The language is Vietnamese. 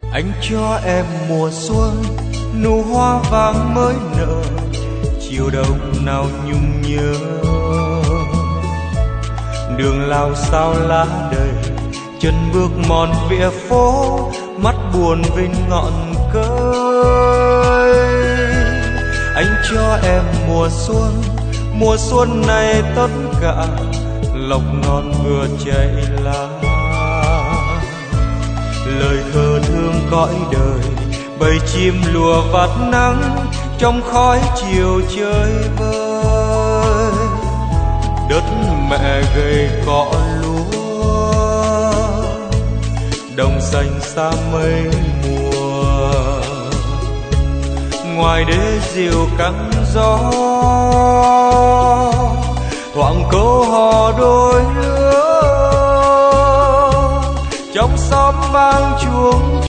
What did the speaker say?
Anh cho em mùa xuân, nụ hoa vàng mới nở, chiều đông nào nhung nhớ. Đường lao sao lá đầy, chân bước mòn vỉa phố, mắt buồn bên ngọn cây. Anh cho em mùa xuân này tất cả lộc non vừa chảy lá. Lời thơ thương cõi đời, bầy chim lùa vạt nắng trong khói chiều chơi vơi. Đất mẹ gầy cỏ lúa, đồng xanh xa mây mùa. Ngoài đê diều căng gió, thoảng câu hò đôi lứa. Trong xóm vang chuông